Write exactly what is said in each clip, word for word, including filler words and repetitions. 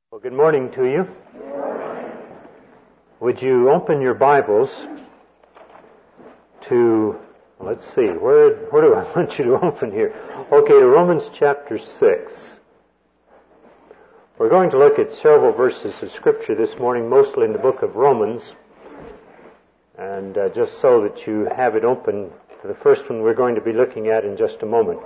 Well, good morning to you. Would you open your Bibles to, let's see, where, where do I want you to open here? Okay, to Romans chapter six. We're going to look at several verses of Scripture this morning, mostly in the book of Romans. And uh, just so that you have it open to the first one we're going to be looking at in just a moment.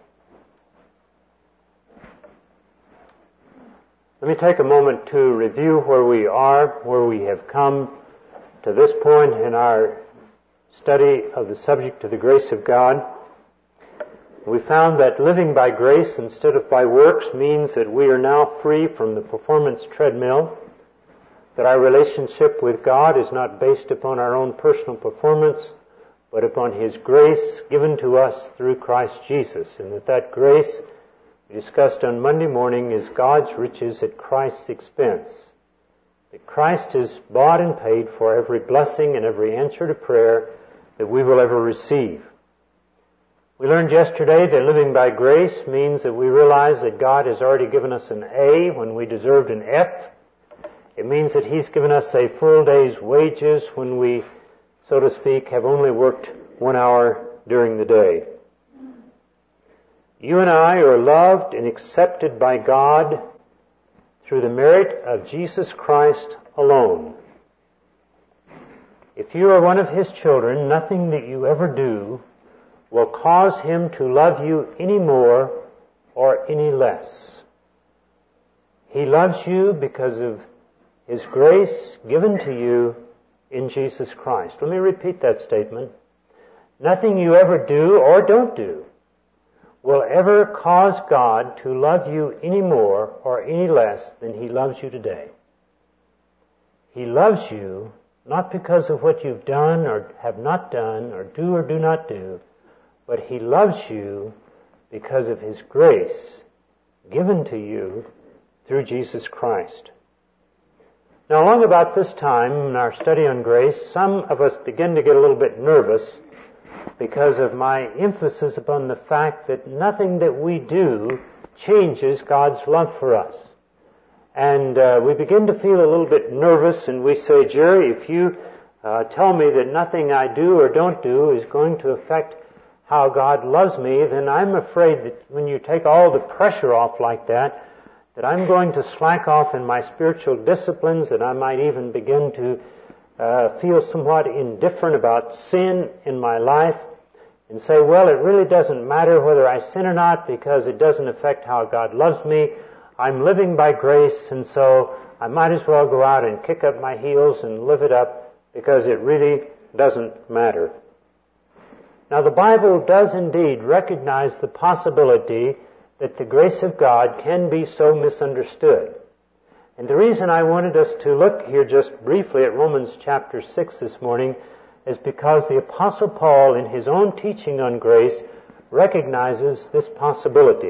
Let me take a moment to review where we are, where we have come to this point in our study of the subject of the grace of God. We found that living by grace instead of by works means that we are now free from the performance treadmill, that our relationship with God is not based upon our own personal performance, but upon His grace given to us through Christ Jesus, and that that grace we discussed on Monday morning is God's riches at Christ's expense. That Christ has bought and paid for every blessing and every answer to prayer that we will ever receive. We learned yesterday that living by grace means that we realize that God has already given us an A when we deserved an F. It means that He's given us a full day's wages when we, so to speak, have only worked one hour during the day. You and I are loved and accepted by God through the merit of Jesus Christ alone. If you are one of His children, nothing that you ever do will cause Him to love you any more or any less. He loves you because of His grace given to you in Jesus Christ. Let me repeat that statement. Nothing you ever do or don't do will ever cause God to love you any more or any less than He loves you today. He loves you not because of what you've done or have not done or do or do not do, but He loves you because of His grace given to you through Jesus Christ. Now, along about this time in our study on grace, some of us begin to get a little bit nervous because of my emphasis upon the fact that nothing that we do changes God's love for us. And uh, we begin to feel a little bit nervous, and we say, Jerry, if you uh, tell me that nothing I do or don't do is going to affect how God loves me, then I'm afraid that when you take all the pressure off like that, that I'm going to slack off in my spiritual disciplines, that I might even begin to uh, feel somewhat indifferent about sin in my life, and say, well, it really doesn't matter whether I sin or not because it doesn't affect how God loves me. I'm living by grace, and so I might as well go out and kick up my heels and live it up because it really doesn't matter. Now, the Bible does indeed recognize the possibility that the grace of God can be so misunderstood. And the reason I wanted us to look here just briefly at Romans chapter six this morning is because the Apostle Paul, in his own teaching on grace, recognizes this possibility.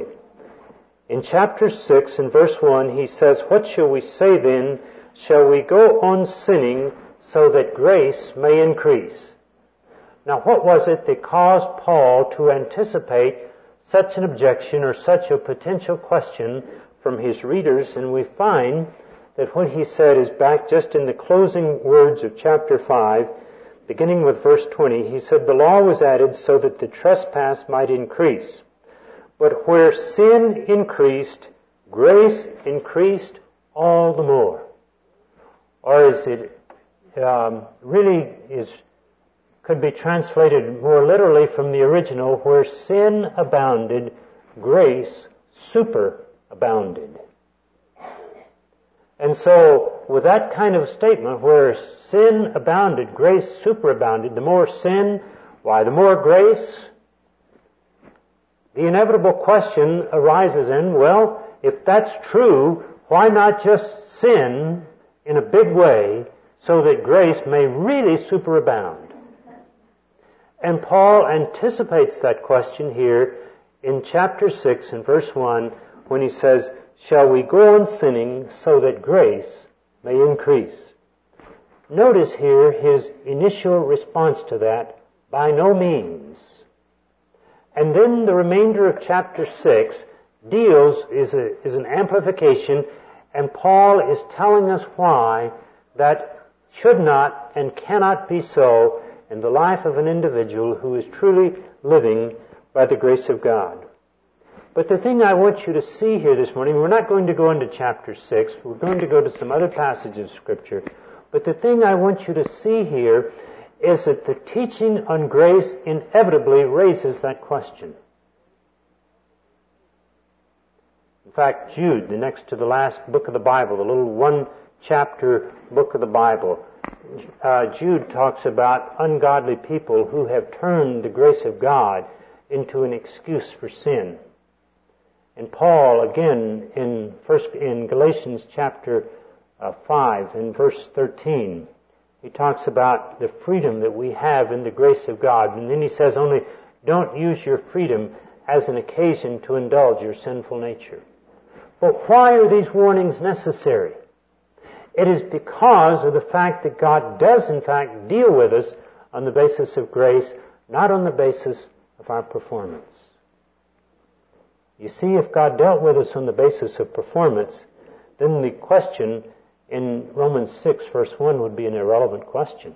In chapter six, in verse one, he says, "What shall we say then? Shall we go on sinning so that grace may increase?" Now, what was it that caused Paul to anticipate such an objection or such a potential question from his readers? And we find that what he said is back just in the closing words of chapter five, beginning with verse twenty. He said, "The law was added so that the trespass might increase. But where sin increased, grace increased all the more." Or is it um, really is could be translated more literally from the original, where sin abounded, grace superabounded. And so, with that kind of statement, where sin abounded, grace superabounded, the more sin, why, the more grace, the inevitable question arises in, well, if that's true, why not just sin in a big way so that grace may really superabound? And Paul anticipates that question here in chapter six and verse one when he says, "Shall we go on sinning so that grace may increase?" Notice here his initial response to that, "By no means." And then the remainder of chapter six deals, is, a, is an amplification And Paul is telling us why that should not and cannot be so in the life of an individual who is truly living by the grace of God. But the thing I want you to see here this morning, we're not going to go into chapter six, we're going to go to some other passages of Scripture, but the thing I want you to see here is that the teaching on grace inevitably raises that question. In fact, Jude, the next to the last book of the Bible, the little one-chapter book of the Bible, uh, Jude talks about ungodly people who have turned the grace of God into an excuse for sin. And Paul, again, in first in Galatians chapter uh, five, in verse thirteen, he talks about the freedom that we have in the grace of God. And then he says only, don't use your freedom as an occasion to indulge your sinful nature. But why are these warnings necessary? It is because of the fact that God does, in fact, deal with us on the basis of grace, not on the basis of our performance. You see, if God dealt with us on the basis of performance, then the question in Romans six, verse one would be an irrelevant question.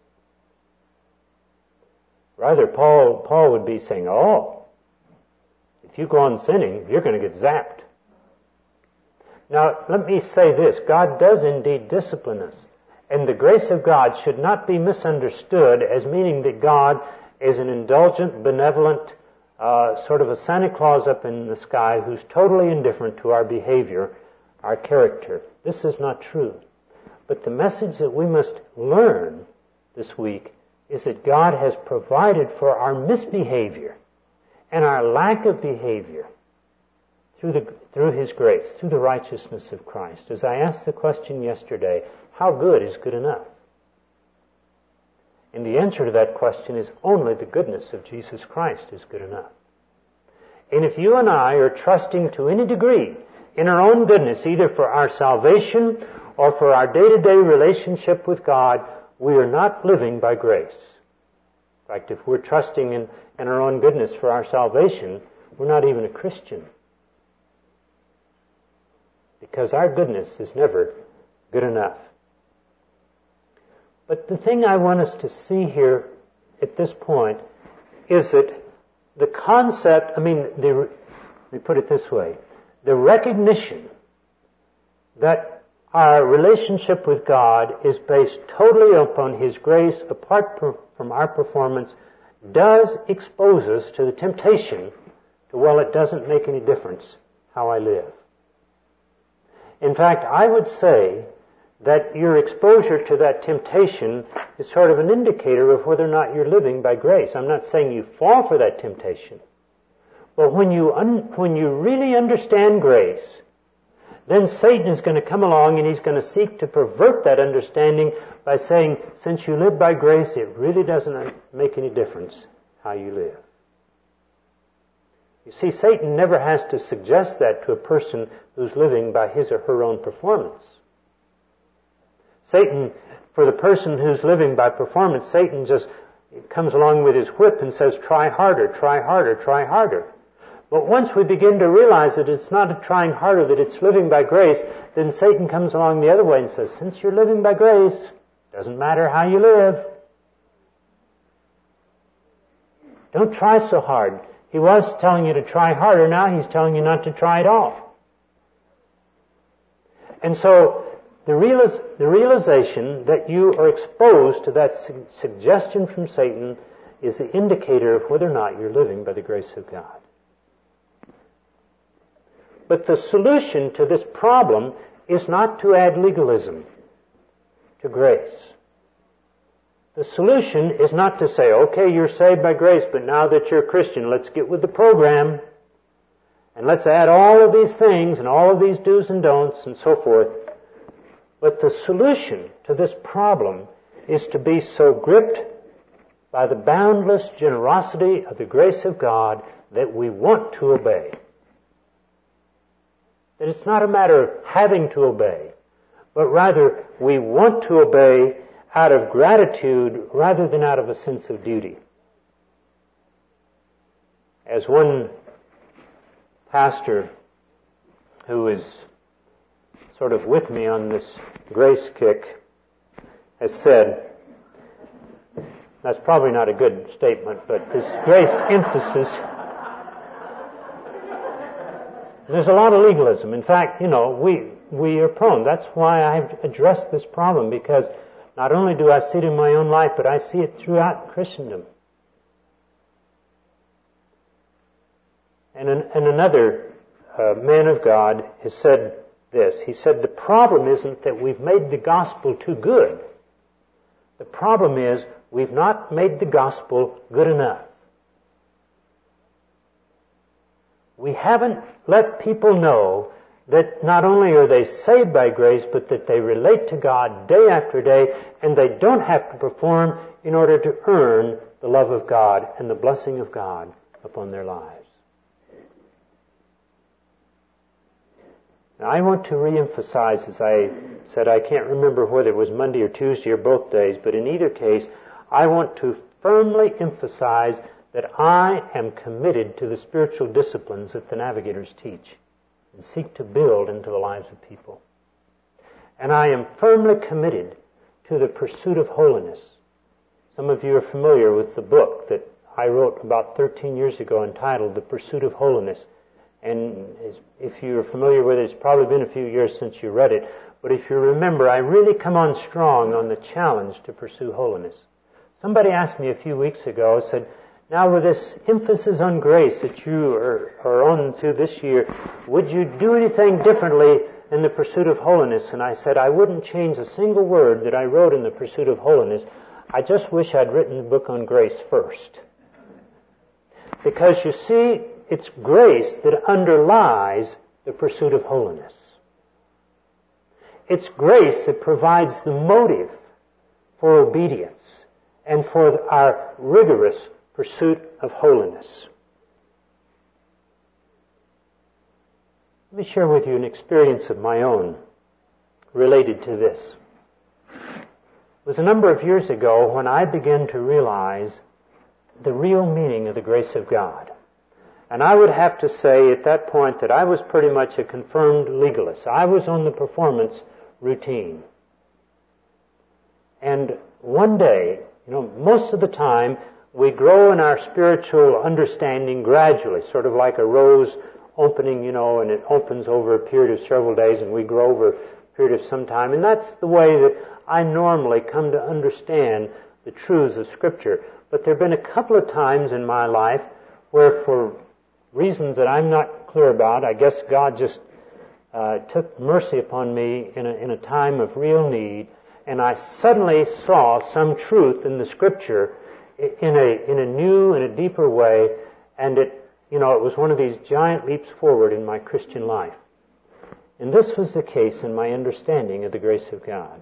Rather, Paul, Paul would be saying, oh, if you go on sinning, you're going to get zapped. Now, let me say this. God does indeed discipline us. And the grace of God should not be misunderstood as meaning that God is an indulgent, benevolent, uh, sort of a Santa Claus up in the sky who's totally indifferent to our behavior, our character. This is not true. But the message that we must learn this week is that God has provided for our misbehavior and our lack of behavior through the, through His grace, through the righteousness of Christ. As I asked the question yesterday, how good is good enough? And the answer to that question is only the goodness of Jesus Christ is good enough. And if you and I are trusting to any degree in our own goodness, either for our salvation or for our day-to-day relationship with God, we are not living by grace. In fact, if we're trusting in, in our own goodness for our salvation, we're not even a Christian. Because our goodness is never good enough. But the thing I want us to see here at this point is that the concept, I mean, the, let me put it this way, the recognition that our relationship with God is based totally upon His grace, apart from our performance, does expose us to the temptation to, well, it doesn't make any difference how I live. In fact, I would say that your exposure to that temptation is sort of an indicator of whether or not you're living by grace. I'm not saying you fall for that temptation. But when you un- when you really understand grace, then Satan is going to come along and he's going to seek to pervert that understanding by saying, since you live by grace, it really doesn't make any difference how you live. You see, Satan never has to suggest that to a person who's living by his or her own performance. Satan, for the person who's living by performance, Satan just comes along with his whip and says, try harder, try harder, try harder. But once we begin to realize that it's not a trying harder, that it's living by grace, then Satan comes along the other way and says, since you're living by grace, doesn't matter how you live. Don't try so hard. He was telling you to try harder, now he's telling you not to try at all. And so, The, realis- the realization that you are exposed to that su- suggestion from Satan is the indicator of whether or not you're living by the grace of God. But the solution to this problem is not to add legalism to grace. The solution is not to say, okay, you're saved by grace, but now that you're a Christian, let's get with the program, and let's add all of these things, and all of these do's and don'ts, and so forth. But the solution to this problem is to be so gripped by the boundless generosity of the grace of God that we want to obey. That it's not a matter of having to obey, but rather we want to obey out of gratitude rather than out of a sense of duty. As one pastor who is sort of with me on this grace kick has said, that's probably not a good statement, but this grace emphasis, there's a lot of legalism. In fact, you know, we we are prone. That's why I've addressed this problem, because not only do I see it in my own life, but I see it throughout Christendom. And, an, and another uh, man of God has said this. He said, the problem isn't that we've made the gospel too good. The problem is we've not made the gospel good enough. We haven't let people know that not only are they saved by grace, but that they relate to God day after day, and they don't have to perform in order to earn the love of God and the blessing of God upon their lives. Now, I want to reemphasize, as I said, I can't remember whether it was Monday or Tuesday or both days, but in either case, I want to firmly emphasize that I am committed to the spiritual disciplines that the Navigators teach and seek to build into the lives of people. And I am firmly committed to the pursuit of holiness. Some of you are familiar with the book that I wrote about thirteen years ago entitled The Pursuit of Holiness. And if you're familiar with it, it's probably been a few years since you read it. But if you remember, I really come on strong on the challenge to pursue holiness. Somebody asked me a few weeks ago, said, now with this emphasis on grace that you are, are on to this year, would you do anything differently in the pursuit of holiness? And I said, I wouldn't change a single word that I wrote in the pursuit of holiness. I just wish I'd written the book on grace first. Because you see, it's grace that underlies the pursuit of holiness. It's grace that provides the motive for obedience and for our rigorous pursuit of holiness. Let me share with you an experience of my own related to this. It was a number of years ago when I began to realize the real meaning of the grace of God. And I would have to say at that point that I was pretty much a confirmed legalist. I was on the performance routine. And one day, you know, most of the time, we grow in our spiritual understanding gradually, sort of like a rose opening, you know, and it opens over a period of several days, and we grow over a period of some time. And that's the way that I normally come to understand the truths of Scripture. But there have been a couple of times in my life where, for reasons that I'm not clear about, I guess God just uh, took mercy upon me in a, in a time of real need, and I suddenly saw some truth in the Scripture in a in a new and a deeper way, and it, you know, it was one of these giant leaps forward in my Christian life. And this was the case in my understanding of the grace of God.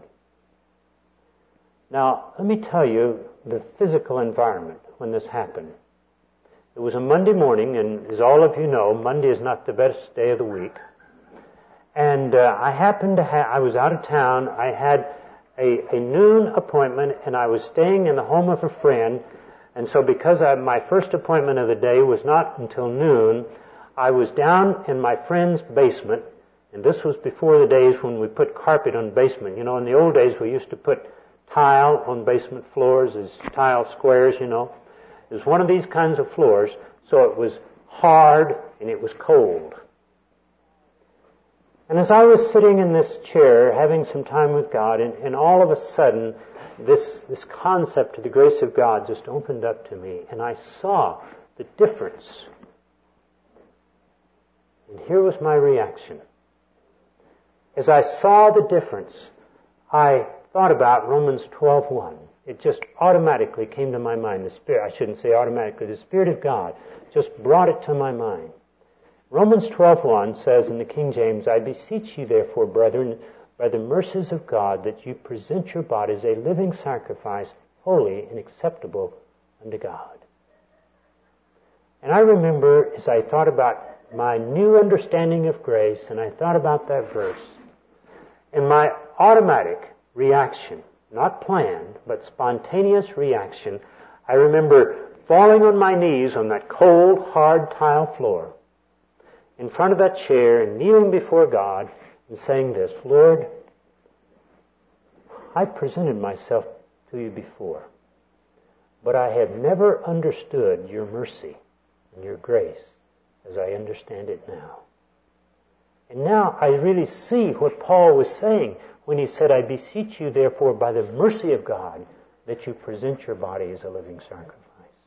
Now, let me tell you the physical environment when this happened. It was a Monday morning, and as all of you know, Monday is not the best day of the week. And uh, I happened to have, I was out of town, I had A, a noon appointment, and I was staying in the home of a friend, and so because I, my first appointment of the day was not until noon, I was down in my friend's basement, and this was before the days when we put carpet on basement. You know, in the old days we used to put tile on basement floors, as tile squares, you know. It was one of these kinds of floors, so it was hard and it was cold. And as I was sitting in this chair, having some time with God, and, and all of a sudden, this, this concept of the grace of God just opened up to me, and I saw the difference. And here was my reaction. As I saw the difference, I thought about Romans twelve one. It just automatically came to my mind. The Spirit, I shouldn't say automatically, the Spirit of God just brought it to my mind. Romans twelve one says in the King James, I beseech you therefore, brethren, by the mercies of God, that you present your bodies a living sacrifice, holy and acceptable unto God. And I remember as I thought about my new understanding of grace, and I thought about that verse, and my automatic reaction, not planned, but spontaneous reaction, I remember falling on my knees on that cold, hard tile floor in front of that chair and kneeling before God and saying this, Lord, I presented myself to you before, but I have never understood your mercy and your grace as I understand it now. And now I really see what Paul was saying when he said, I beseech you therefore by the mercy of God that you present your body as a living sacrifice.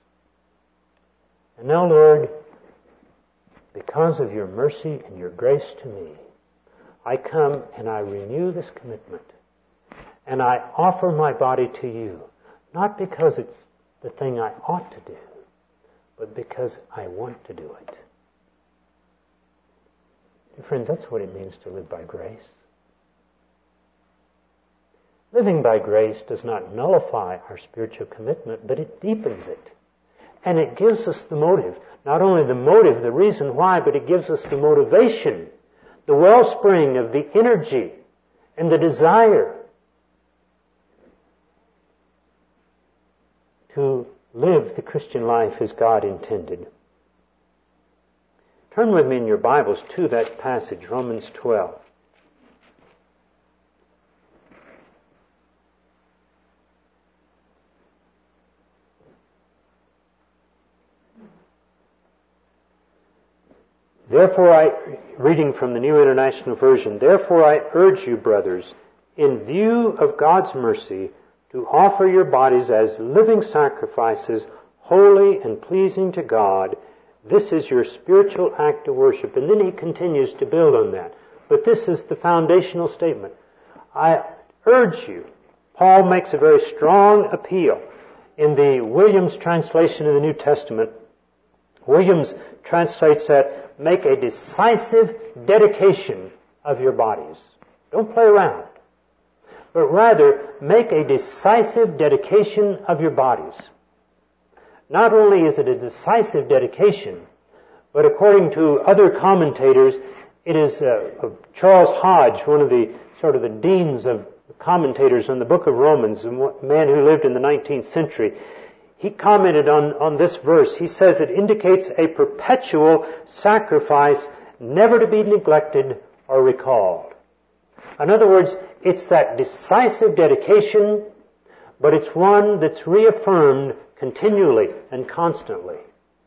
And now, Lord, because of your mercy and your grace to me, I come and I renew this commitment. And I offer my body to you, not because it's the thing I ought to do, but because I want to do it. Dear friends, that's what it means to live by grace. Living by grace does not nullify our spiritual commitment, but it deepens it. And it gives us the motive. Not only the motive, the reason why, but it gives us the motivation, the wellspring of the energy and the desire to live the Christian life as God intended. Turn with me in your Bibles to that passage, Romans twelve. Therefore I, reading from the New International Version, therefore I urge you, brothers, in view of God's mercy, to offer your bodies as living sacrifices, holy and pleasing to God. This is your spiritual act of worship. And then he continues to build on that. But this is the foundational statement. I urge you. Paul makes a very strong appeal. In the Williams translation of the New Testament, Williams translates that, make a decisive dedication of your bodies. Don't play around. But rather, make a decisive dedication of your bodies. Not only is it a decisive dedication, but according to other commentators, it is uh, uh, Charles Hodge, one of the sort of the deans of commentators on the book of Romans, a man who lived in the nineteenth century. He commented on, on this verse. He says it indicates a perpetual sacrifice, never to be neglected or recalled. In other words, it's that decisive dedication, but it's one that's reaffirmed continually and constantly.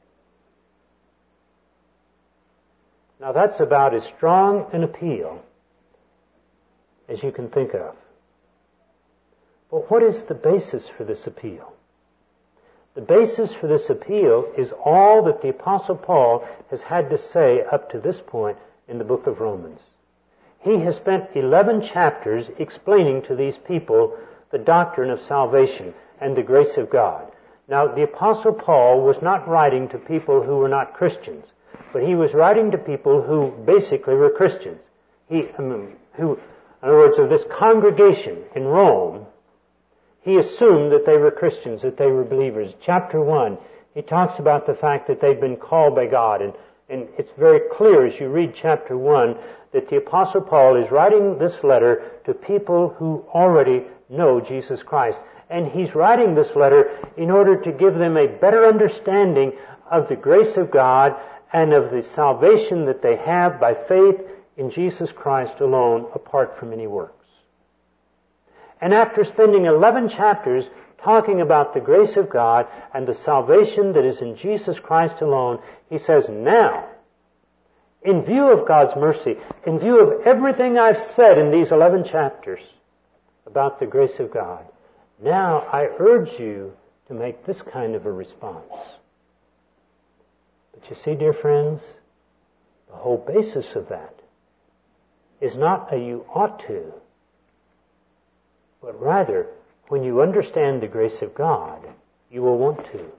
Now that's about as strong an appeal as you can think of. But what is the basis for this appeal? The basis for this appeal is all that the Apostle Paul has had to say up to this point in the book of Romans. He has spent eleven chapters explaining to these people the doctrine of salvation and the grace of God. Now, the Apostle Paul was not writing to people who were not Christians, but he was writing to people who basically were Christians. He, I mean, who, in other words, of this congregation in Rome, he assumed that they were Christians, that they were believers. Chapter one, he talks about the fact that they've been called by God, and, and it's very clear as you read chapter one that the Apostle Paul is writing this letter to people who already know Jesus Christ. And he's writing this letter in order to give them a better understanding of the grace of God and of the salvation that they have by faith in Jesus Christ alone, apart from any works. And after spending eleven chapters talking about the grace of God and the salvation that is in Jesus Christ alone, he says, now, in view of God's mercy, in view of everything I've said in these eleven chapters about the grace of God, now I urge you to make this kind of a response. But you see, dear friends, the whole basis of that is not a you ought to, but rather, when you understand the grace of God, you will want to.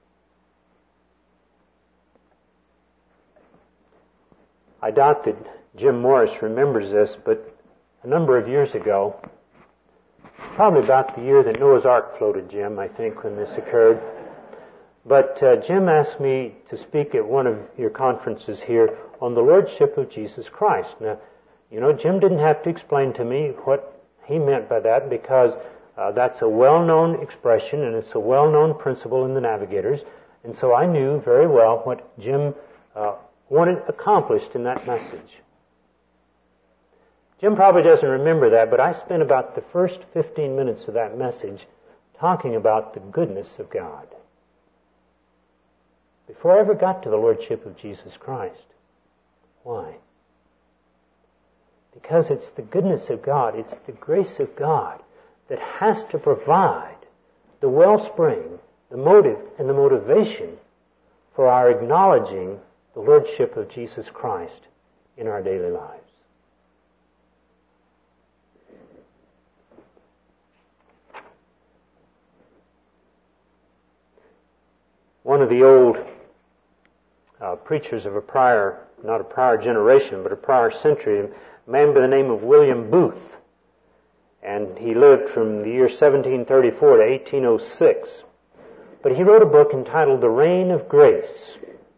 I doubt that Jim Morris remembers this, but a number of years ago, probably about the year that Noah's Ark floated, Jim, I think, when this occurred. But uh, Jim asked me to speak at one of your conferences here on the Lordship of Jesus Christ. Now, you know, Jim didn't have to explain to me what he meant by that, because uh, that's a well-known expression and it's a well-known principle in the Navigators. And so I knew very well what Jim uh, wanted accomplished in that message. Jim probably doesn't remember that, but I spent about the first fifteen minutes of that message talking about the goodness of God. Before I ever got to the Lordship of Jesus Christ. Why? Because it's the goodness of God, it's the grace of God that has to provide the wellspring, the motive, and the motivation for our acknowledging the Lordship of Jesus Christ in our daily lives. One of the old uh, preachers of a prior, not a prior generation, but a prior century, a man by the name of William Booth, and he lived from the year seventeen thirty-four to eighteen oh six. But he wrote a book entitled The Reign of Grace.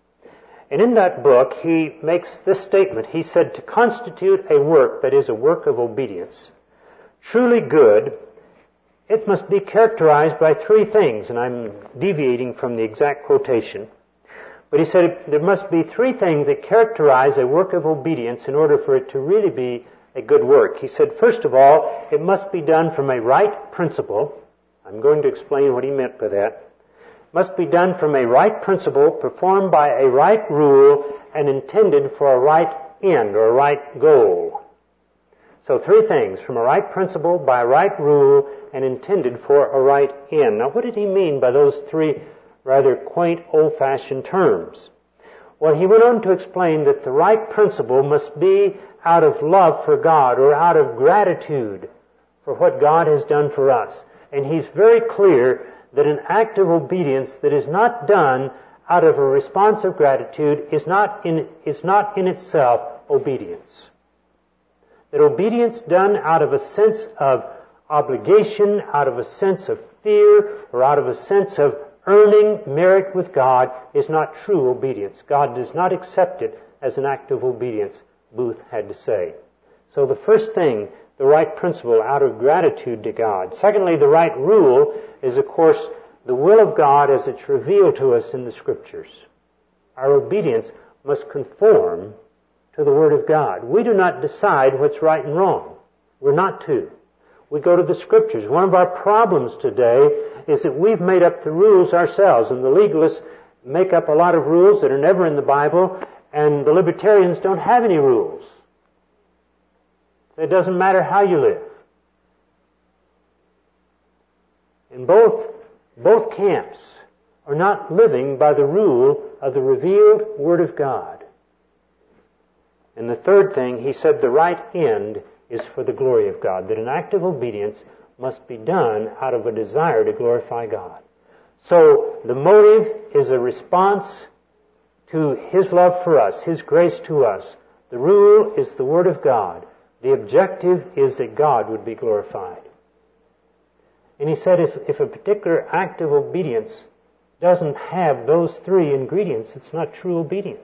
And in that book, he makes this statement. He said, to constitute a work that is a work of obedience, truly good, it must be characterized by three things, and I'm deviating from the exact quotation. But he said there must be three things that characterize a work of obedience in order for it to really be a good work. He said, first of all, it must be done from a right principle. I'm going to explain what he meant by that. It must be done from a right principle, performed by a right rule, and intended for a right end or a right goal. So three things, from a right principle, by a right rule, and intended for a right end. Now what did he mean by those three rather quaint, old-fashioned terms? Well, he went on to explain that the right principle must be out of love for God or out of gratitude for what God has done for us. And he's very clear that an act of obedience that is not done out of a response of gratitude is not in, is not in itself obedience. That obedience done out of a sense of obligation, out of a sense of fear, or out of a sense of earning merit with God is not true obedience. God does not accept it as an act of obedience, Booth had to say. So the first thing, the right principle out of gratitude to God. Secondly, the right rule is, of course, the will of God as it's revealed to us in the Scriptures. Our obedience must conform to the Word of God. We do not decide what's right and wrong. We're not to. We go to the Scriptures. One of our problems today is that we've made up the rules ourselves, and the legalists make up a lot of rules that are never in the Bible, and the libertarians don't have any rules. It doesn't matter how you live. And both, both camps are not living by the rule of the revealed Word of God. And the third thing, he said the right end is for the glory of God, that an act of obedience must be done out of a desire to glorify God. So the motive is a response to His love for us, His grace to us. The rule is the Word of God. The objective is that God would be glorified. And he said if, if a particular act of obedience doesn't have those three ingredients, it's not true obedience.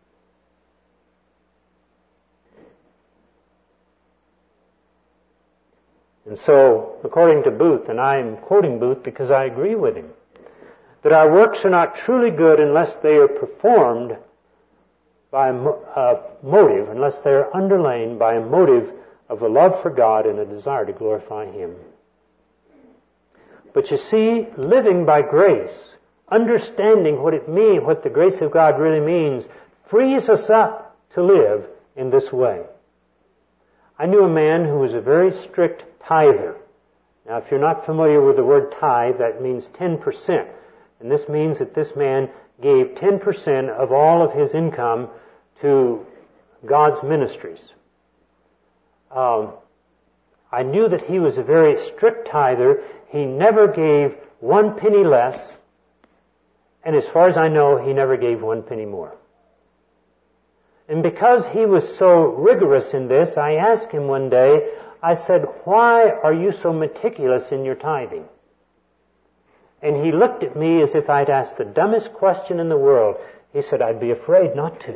And so, according to Booth, and I'm quoting Booth because I agree with him, that our works are not truly good unless they are performed by a uh, motive, unless they are underlain by a motive of a love for God and a desire to glorify Him. But you see, living by grace, understanding what it means, what the grace of God really means, frees us up to live in this way. I knew a man who was a very strict tither. Now, if you're not familiar with the word tithe, that means ten percent. And this means that this man gave ten percent of all of his income to God's ministries. Um, I knew that he was a very strict tither. He never gave one penny less, and as far as I know, he never gave one penny more. And because he was so rigorous in this, I asked him one day, I said, why are you so meticulous in your tithing? And he looked at me as if I'd asked the dumbest question in the world. He said, I'd be afraid not to.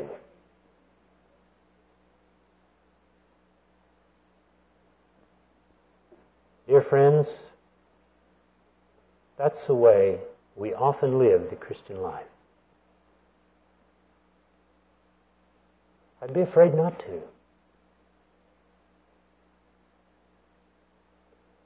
Dear friends, that's the way we often live the Christian life. I'd be afraid not to.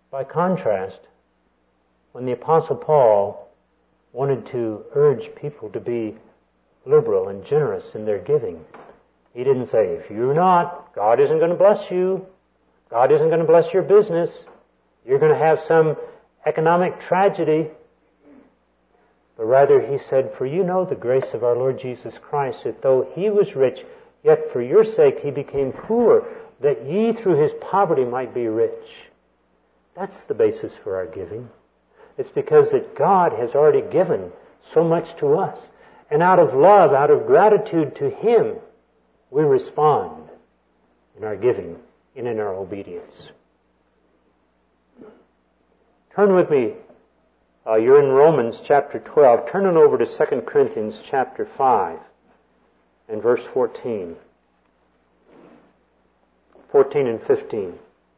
By contrast, when the Apostle Paul wanted to urge people to be liberal and generous in their giving, he didn't say, if you're not, God isn't going to bless you. God isn't going to bless your business. You're going to have some economic tragedy. But rather he said, for you know the grace of our Lord Jesus Christ, that though he was rich, yet for your sake he became poor, that ye through his poverty might be rich. That's the basis for our giving. It's because that God has already given so much to us. And out of love, out of gratitude to him, we respond in our giving and in our obedience. Turn with me. Uh, you're in Romans chapter twelve. Turn on over to Second Corinthians chapter five and verse fourteen. fourteen and fifteen.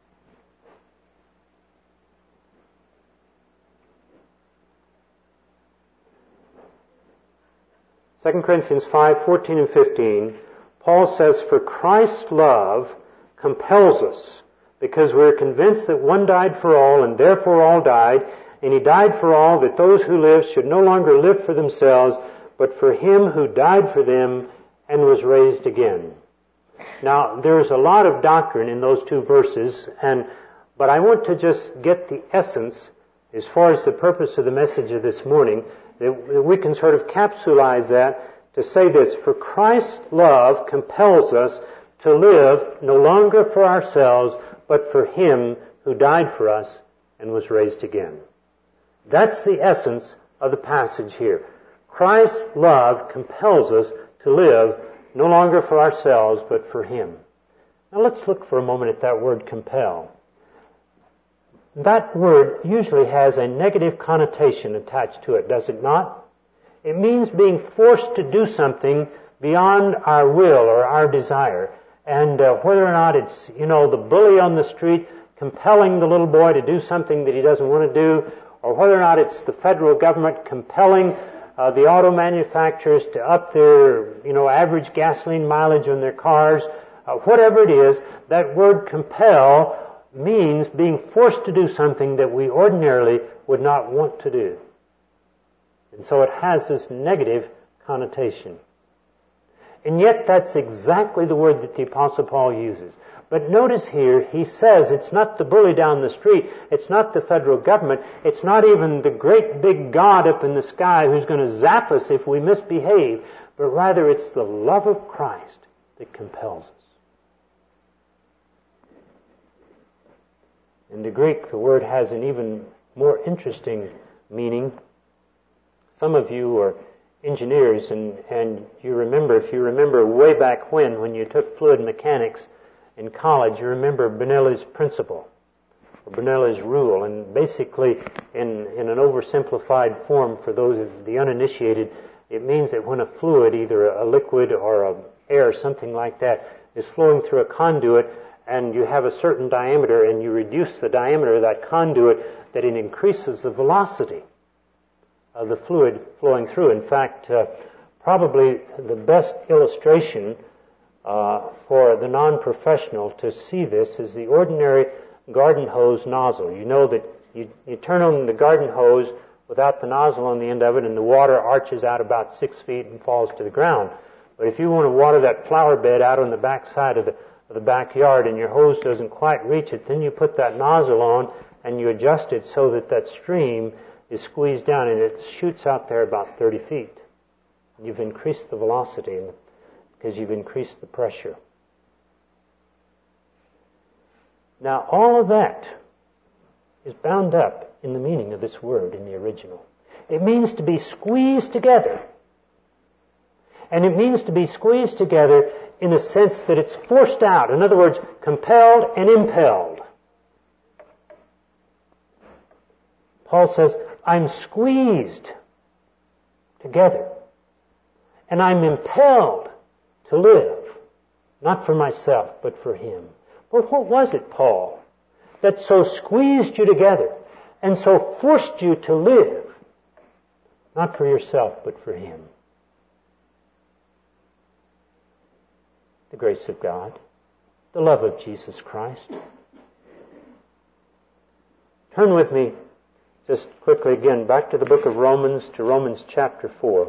Second Corinthians five, fourteen and fifteen, Paul says, for Christ's love compels us, because we are convinced that one died for all, and therefore all died, and he died for all, that those who live should no longer live for themselves, but for him who died for them and was raised again. Now, there's a lot of doctrine in those two verses, and but I want to just get the essence, as far as the purpose of the message of this morning, that we can sort of capsulize that to say this, for Christ's love compels us to live no longer for ourselves, but for him who died for us and was raised again. That's the essence of the passage here. Christ's love compels us to live no longer for ourselves, but for him. Now let's look for a moment at that word compel. That word usually has a negative connotation attached to it, does it not? It means being forced to do something beyond our will or our desire. And uh, whether or not it's, you know, the bully on the street compelling the little boy to do something that he doesn't want to do, or whether or not it's the federal government compelling uh, the auto manufacturers to up their, you know, average gasoline mileage on their cars, uh, whatever it is, that word compel means being forced to do something that we ordinarily would not want to do. And so it has this negative connotation. And yet that's exactly the word that the Apostle Paul uses. But notice here, he says it's not the bully down the street, it's not the federal government, it's not even the great big God up in the sky who's going to zap us if we misbehave, but rather it's the love of Christ that compels us. In the Greek, the word has an even more interesting meaning. Some of you are engineers, and, and you remember, if you remember way back when, when you took fluid mechanics in college, you remember Bernoulli's principle, or Bernoulli's rule, and basically, in, in an oversimplified form for those of the uninitiated, it means that when a fluid, either a liquid or a air, something like that, is flowing through a conduit, and you have a certain diameter, and you reduce the diameter of that conduit, that it increases the velocity of the fluid flowing through. In fact, uh, probably the best illustration uh, for the non-professional to see this is the ordinary garden hose nozzle. You know that you, you turn on the garden hose without the nozzle on the end of it, and the water arches out about six feet and falls to the ground. But if you want to water that flower bed out on the back side of the the backyard and your hose doesn't quite reach it, then you put that nozzle on and you adjust it so that that stream is squeezed down and it shoots out there about thirty feet. You've increased the velocity because you've increased the pressure. Now all of that is bound up in the meaning of this word in the original. It means to be squeezed together. And it means to be squeezed together in a sense that it's forced out. In other words, compelled and impelled. Paul says, I'm squeezed together. And I'm impelled to live, not for myself, but for him. But what was it, Paul, that so squeezed you together and so forced you to live, not for yourself, but for him? The grace of God, the love of Jesus Christ. Turn with me just quickly again back to the book of Romans, to Romans chapter four.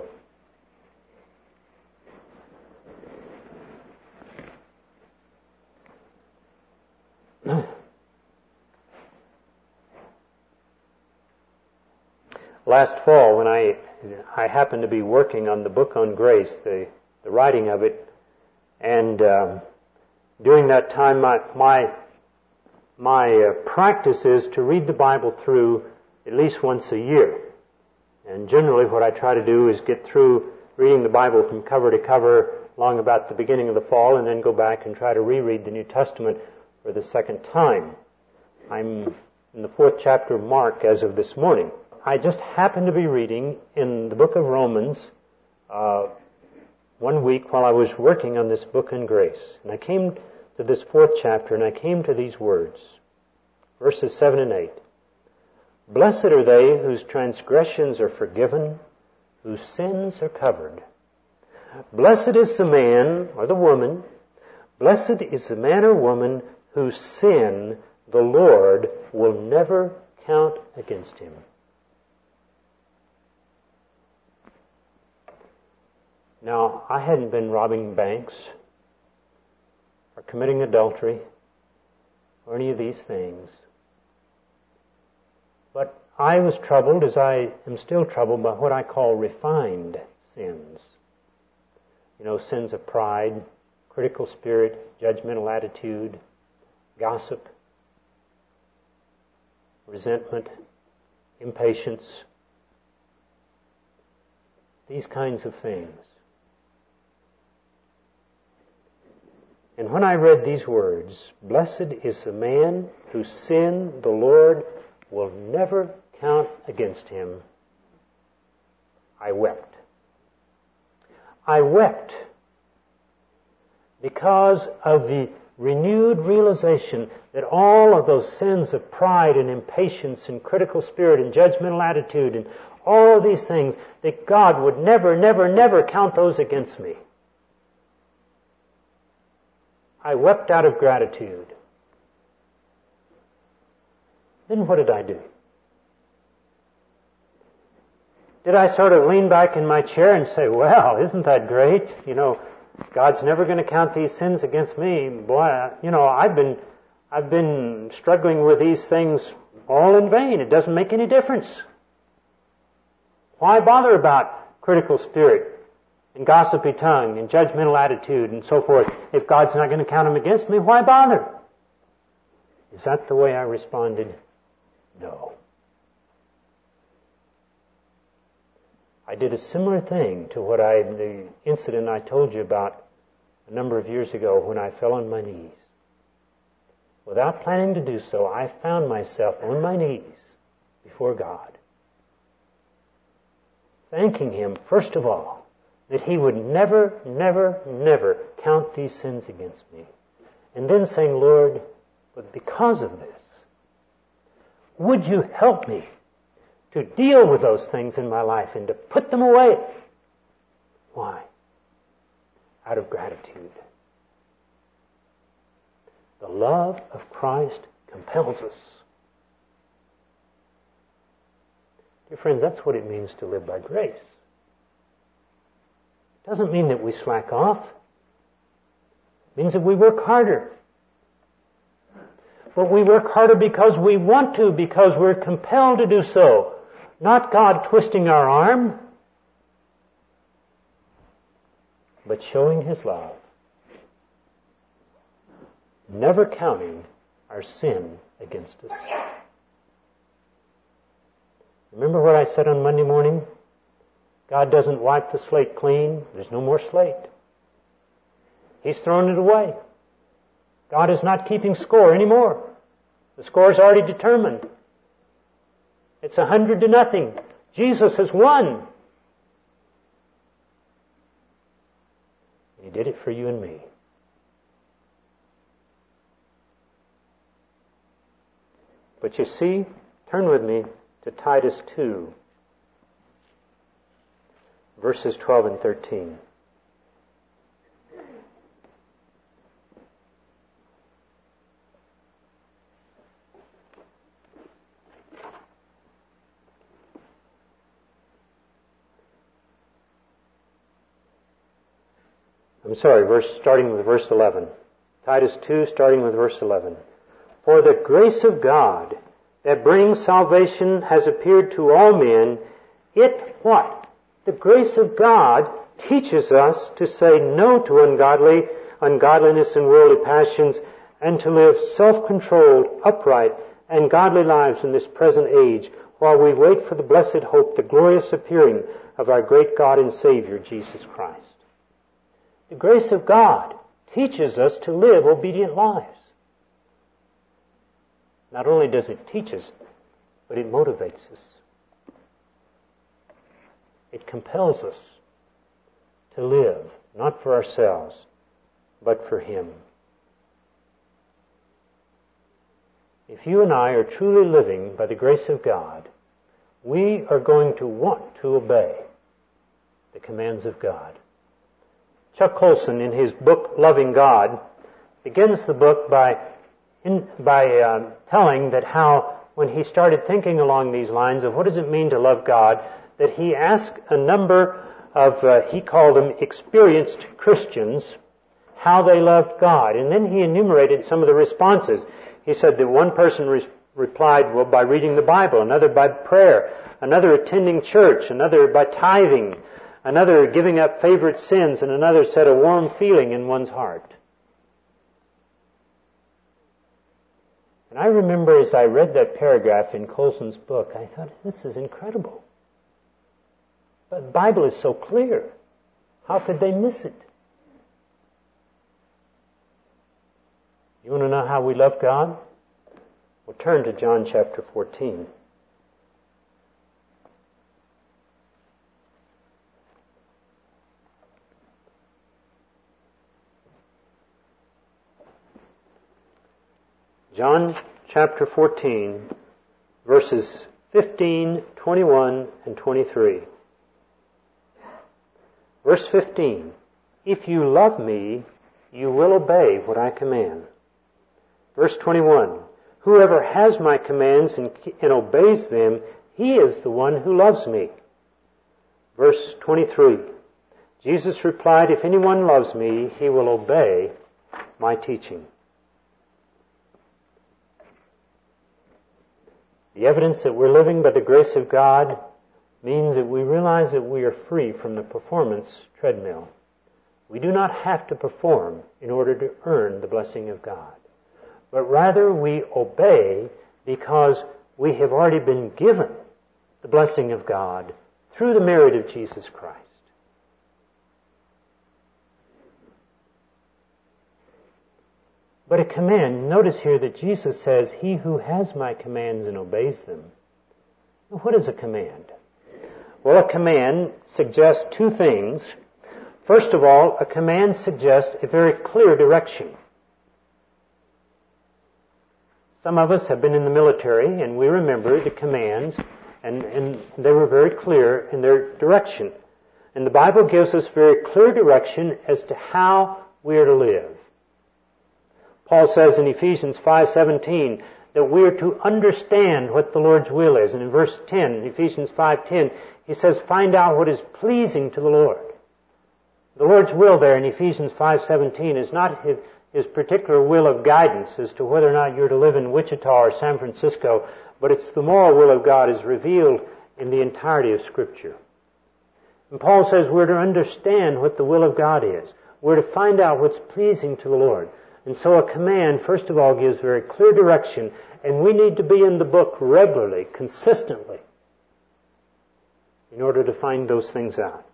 Last fall, when I I happened to be working on the book on grace, the, the writing of it, and um, during that time, my my my uh, practice is to read the Bible through at least once a year. And generally, what I try to do is get through reading the Bible from cover to cover along about the beginning of the fall, and then go back and try to reread the New Testament for the second time. I'm in the fourth chapter of Mark as of this morning. I just happened to be reading in the book of Romans uh, one week while I was working on this book on grace. And I came to this fourth chapter and I came to these words, verses seven and eight. Blessed are they whose transgressions are forgiven, whose sins are covered. Blessed is the man or the woman, blessed is the man or woman whose sin the Lord will never count against him. Now, I hadn't been robbing banks or committing adultery or any of these things. But I was troubled, as I am still troubled, by what I call refined sins. You know, sins of pride, critical spirit, judgmental attitude, gossip, resentment, impatience, these kinds of things. And when I read these words, blessed is the man whose sin the Lord will never count against him, I wept. I wept because of the renewed realization that all of those sins of pride and impatience and critical spirit and judgmental attitude and all of these things, that God would never, never, never count those against me. I wept out of gratitude. Then what did I do? Did I sort of lean back in my chair and say, well, isn't that great? You know, God's never going to count these sins against me. Boy, you know, I've been, I've been struggling with these things all in vain. It doesn't make any difference. Why bother about critical spirit and gossipy tongue and judgmental attitude and so forth? If God's not going to count them against me, why bother? Is that the way I responded? No. I did a similar thing to what I, the incident I told you about a number of years ago when I fell on my knees. Without planning to do so, I found myself on my knees before God, thanking Him, first of all, that He would never, never, never count these sins against me. And then saying, Lord, but because of this, would you help me to deal with those things in my life and to put them away? Why? Out of gratitude. The love of Christ compels us. Dear friends, that's what it means to live by grace. It doesn't mean that we slack off. It means that we work harder. But we work harder because we want to, because we're compelled to do so. Not God twisting our arm, but showing His love. Never counting our sin against us. Remember what I said on Monday morning? God doesn't wipe the slate clean. There's no more slate. He's thrown it away. God is not keeping score anymore. The score is already determined. It's a hundred to nothing. Jesus has won. He did it for you and me. But you see, turn with me to Titus two, verses twelve and thirteen. I'm sorry, verse starting with verse eleven. Titus two, starting with verse eleven. For the grace of God that brings salvation has appeared to all men. It what? The grace of God teaches us to say no to ungodly, ungodliness and worldly passions, and to live self-controlled, upright, and godly lives in this present age, while we wait for the blessed hope, the glorious appearing of our great God and Savior, Jesus Christ. The grace of God teaches us to live obedient lives. Not only does it teach us, but it motivates us. It compels us to live, not for ourselves, but for Him. If you and I are truly living by the grace of God, we are going to want to obey the commands of God. Chuck Colson, in his book Loving God, begins the book by in, by uh, telling that how, when he started thinking along these lines of what does it mean to love God, that he asked a number of, uh, he called them experienced Christians, how they loved God. And then he enumerated some of the responses. He said that one person re- replied, well, by reading the Bible, another by prayer, another attending church, another by tithing, another giving up favorite sins, and another said a warm feeling in one's heart. And I remember as I read that paragraph in Colson's book, I thought, this is incredible. But the Bible is so clear. How could they miss it? You want to know how we love God? Well, turn to John chapter fourteen. John chapter fourteen, verses fifteen, twenty-one, and twenty-three. Verse fifteen, if you love me, you will obey what I command. Verse twenty-one, whoever has my commands and, and obeys them, he is the one who loves me. Verse twenty-three, Jesus replied, if anyone loves me, he will obey my teaching. The evidence that we're living by the grace of God means that we realize that we are free from the performance treadmill. We do not have to perform in order to earn the blessing of God, but rather we obey because we have already been given the blessing of God through the merit of Jesus Christ. But a command, notice here that Jesus says, he who has my commands and obeys them. What is a command? Well, a command suggests two things. First of all, a command suggests a very clear direction. Some of us have been in the military, and we remember the commands, and, and they were very clear in their direction. And the Bible gives us very clear direction as to how we are to live. Paul says in Ephesians five seventeen that we are to understand what the Lord's will is. And in verse ten, Ephesians five ten, he says, find out what is pleasing to the Lord. The Lord's will there in Ephesians five seventeen is not his, his particular will of guidance as to whether or not you're to live in Wichita or San Francisco, but it's the moral will of God is revealed in the entirety of Scripture. And Paul says we're to understand what the will of God is. We're to find out what's pleasing to the Lord. And so a command, first of all, gives very clear direction, and we need to be in the book regularly, consistently, in order to find those things out.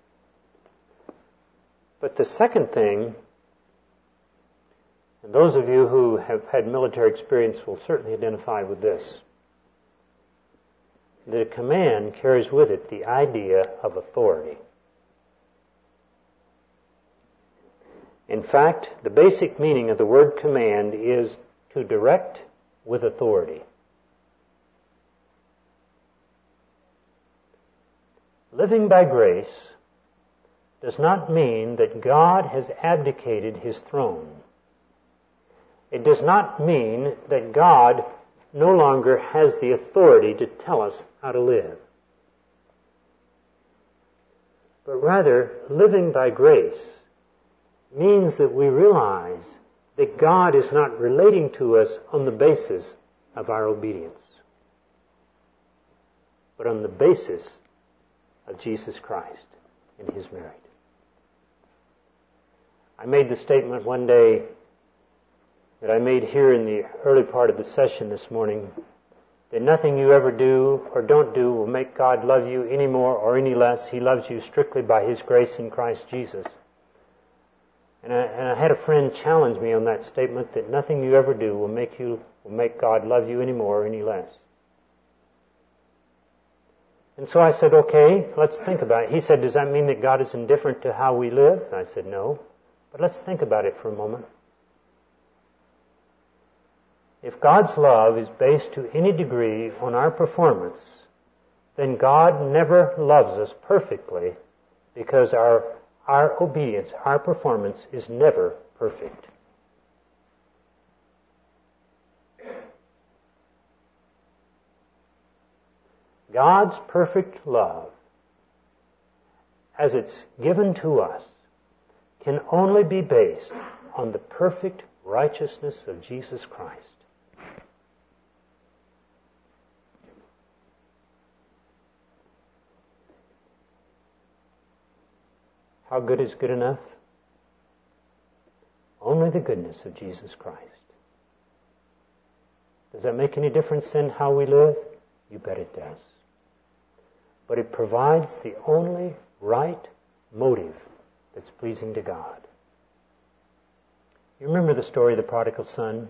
But the second thing, and those of you who have had military experience will certainly identify with this, that a command carries with it the idea of authority. In fact, the basic meaning of the word command is to direct with authority. Living by grace does not mean that God has abdicated His throne. It does not mean that God no longer has the authority to tell us how to live. But rather, living by grace means that we realize that God is not relating to us on the basis of our obedience, but on the basis of Jesus Christ and His merit. I made the statement one day that I made here in the early part of the session this morning, that nothing you ever do or don't do will make God love you any more or any less. He loves you strictly by His grace in Christ Jesus. And I, and I had a friend challenge me on that statement, that nothing you ever do will make you will make God love you any more or any less. And so I said, okay, let's think about it. He said, does that mean that God is indifferent to how we live? And I said, no. But let's think about it for a moment. If God's love is based to any degree on our performance, then God never loves us perfectly, because our our obedience, our performance is never perfect. God's perfect love, as it's given to us, can only be based on the perfect righteousness of Jesus Christ. How good is good enough? Only the goodness of Jesus Christ. Does that make any difference in how we live? You bet it does. But it provides the only right motive that's pleasing to God. You remember the story of the prodigal son?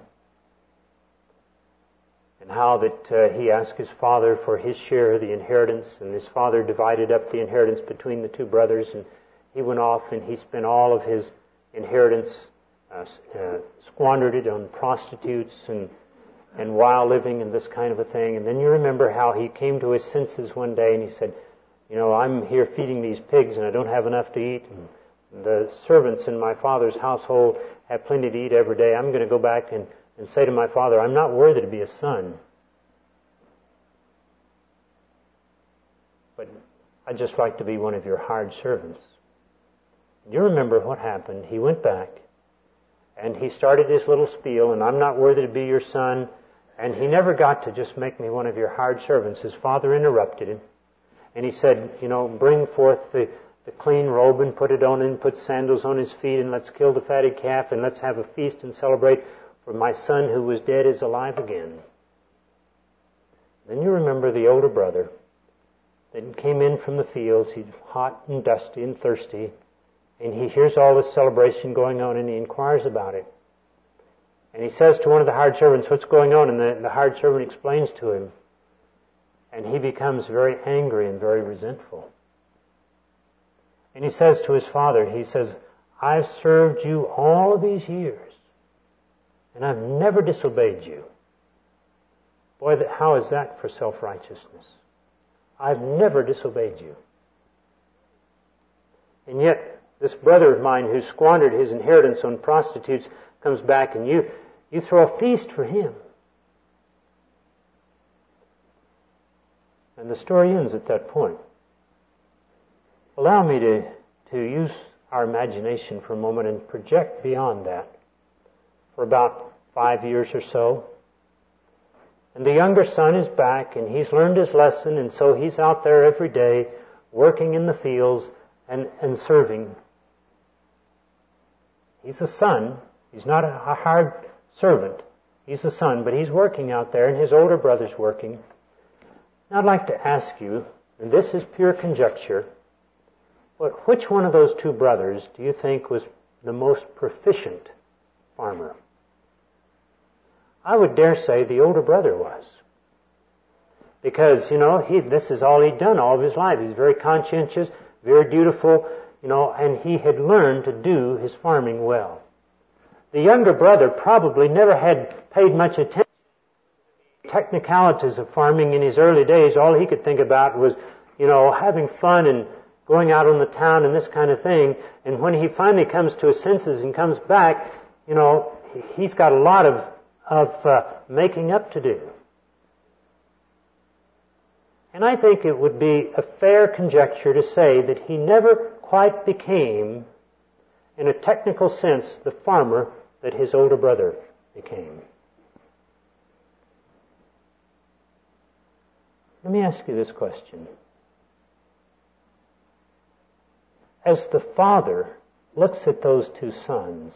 And how that uh, he asked his father for his share of the inheritance, and his father divided up the inheritance between the two brothers, and he went off and he spent all of his inheritance, uh, uh, squandered it on prostitutes and and wild living and this kind of a thing. And then you remember how he came to his senses one day and he said, you know, I'm here feeding these pigs and I don't have enough to eat. And the servants in my father's household have plenty to eat every day. I'm going to go back and, and say to my father, I'm not worthy to be a son, but I'd just like to be one of your hired servants. You remember what happened. He went back and he started his little spiel, and I'm not worthy to be your son. And he never got to just make me one of your hired servants. His father interrupted him. And he said, you know, bring forth the, the clean robe and put it on him, put sandals on his feet, and let's kill the fatted calf and let's have a feast and celebrate, for my son who was dead is alive again. Then you remember the older brother that came in from the fields. He's hot and dusty and thirsty. And he hears all this celebration going on and he inquires about it. And he says to one of the hired servants, what's going on? And the, the hired servant explains to him. And he becomes very angry and very resentful. And he says to his father, he says, I've served you all of these years and I've never disobeyed you. Boy, how is that for self-righteousness? I've never disobeyed you. And yet, this brother of mine who squandered his inheritance on prostitutes comes back and you, you throw a feast for him. And the story ends at that point. Allow me to, to use our imagination for a moment and project beyond that for about five years or so. And the younger son is back and he's learned his lesson, and so he's out there every day working in the fields and, and serving. He's a son. He's not a hired servant. He's a son, but he's working out there, and his older brother's working. Now I'd like to ask you, and this is pure conjecture, but which one of those two brothers do you think was the most proficient farmer? I would dare say the older brother was. Because, you know, he, this is all he'd done all of his life. He's very conscientious, very dutiful, you know, and he had learned to do his farming well. The younger brother probably never had paid much attention to the technicalities of farming in his early days. All he could think about was, you know, having fun and going out on the town and this kind of thing. And when he finally comes to his senses and comes back, you know, he's got a lot of, of uh, making up to do. And I think it would be a fair conjecture to say that he never quite became in a technical sense, the farmer that his older brother became. Let me ask you this question. As the father looks at those two sons,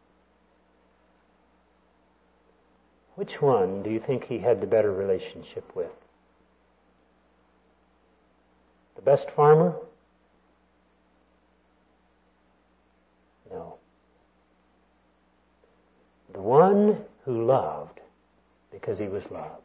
which one do you think he had the better relationship with? The best farmer? No. The one who loved because he was loved.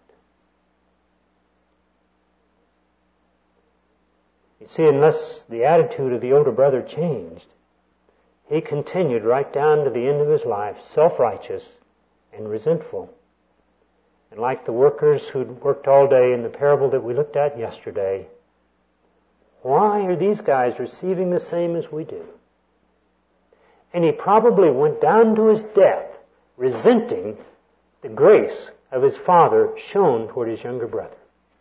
You see, unless the attitude of the older brother changed, he continued right down to the end of his life, self-righteous and resentful. And like the workers who'd worked all day in the parable that we looked at yesterday, why are these guys receiving the same as we do? And he probably went down to his death resenting the grace of his father shown toward his younger brother.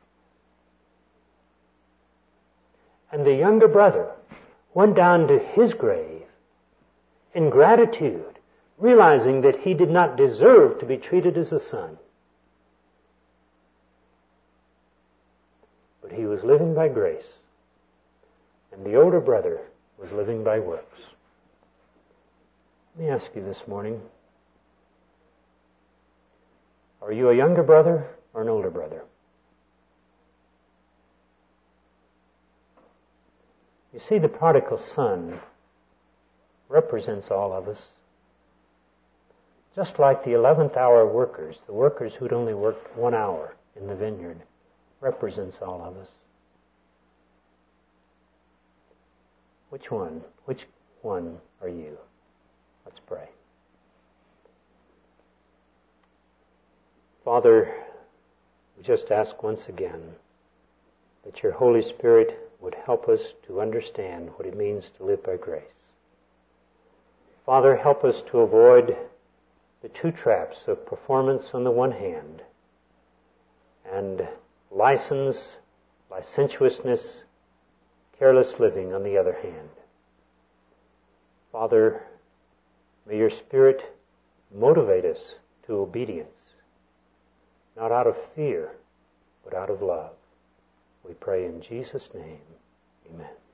And the younger brother went down to his grave in gratitude, realizing that he did not deserve to be treated as a son. But he was living by grace, and the older brother was living by works. Let me ask you this morning, are you a younger brother or an older brother? You see, the prodigal son represents all of us. Just like the eleventh hour workers, the workers who'd only worked one hour in the vineyard, represents all of us. Which one? Which one are you? Let's pray. Father, we just ask once again that your Holy Spirit would help us to understand what it means to live by grace. Father, help us to avoid the two traps of performance on the one hand and license, licentiousness, careless living on the other hand. Father, may your Spirit motivate us to obedience, not out of fear, but out of love. We pray in Jesus' name. Amen.